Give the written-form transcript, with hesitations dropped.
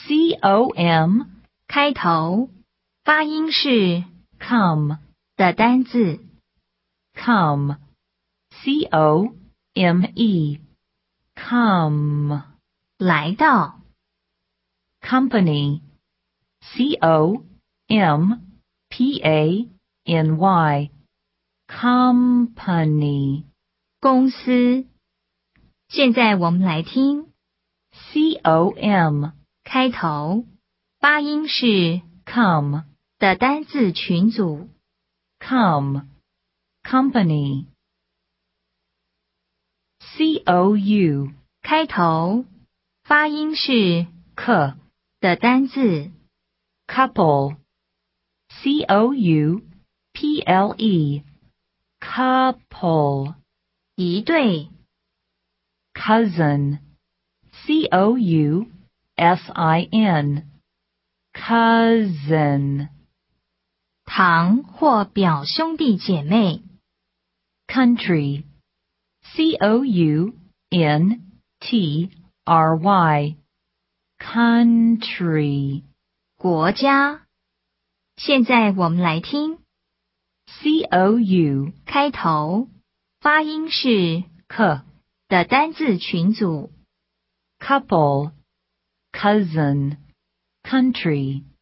com 开头，发音是 come 的单字。 come come come 来到， company company company 公司。现在我们来听 com 开头，发音是 come 的单字群组。 come company cou 开头，发音是 k 的单字。 couple couple couple 一对， cousin cousin cousin 堂或表兄弟姐妹。 country country country 国家。现在我们来听 cou 开头，发音是 k 的单字群组。 couple cousin country